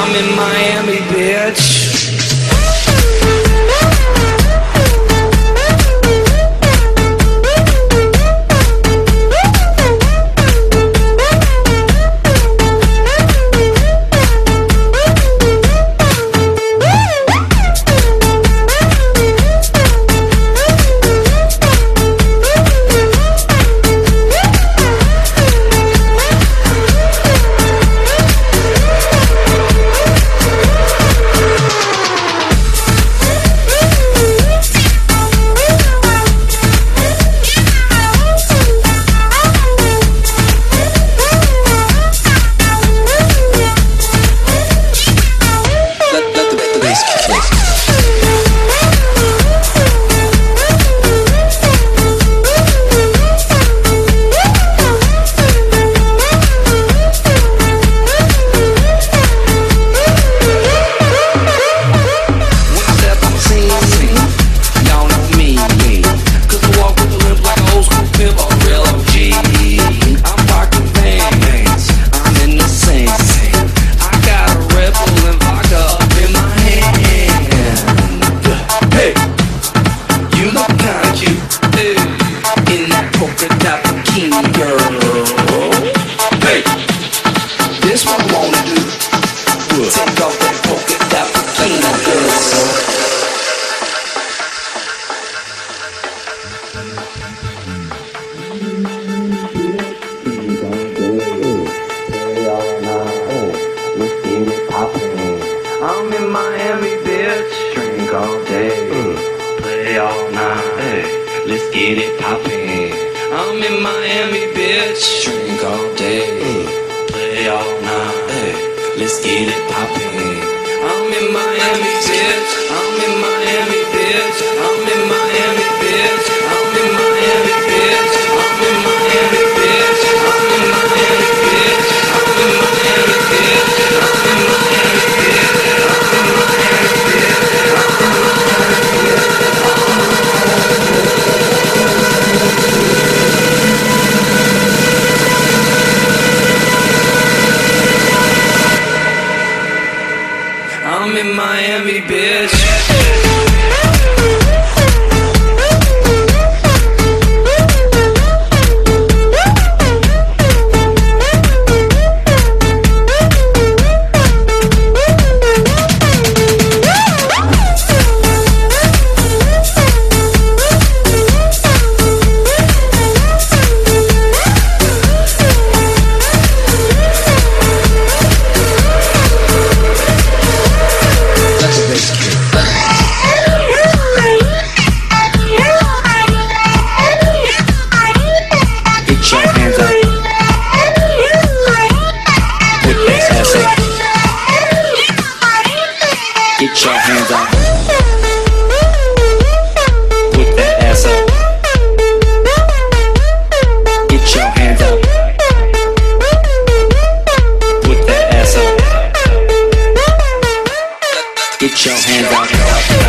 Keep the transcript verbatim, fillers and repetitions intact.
I'm in Miami, bitch. I'm in Miami, bitch. Drink all day, mm. Play all night. Hey, let's get it poppin'. I'm in Miami, bitch. Drink all day, mm. Play all night. Hey, let's get it poppin'. I'm in Miami, bitch. I'm in Miami, bitch. I'm in Miami, bitch. I'm in Miami, bitch. I'm in Miami, bitch. I'm in Miami, bitch. I'm in Miami, bitch. I'm in Miami, bitch. I'm in Miami, bitch. Get your hands up. Put that ass up. Get your hands up. Put that ass up. Get your hands up.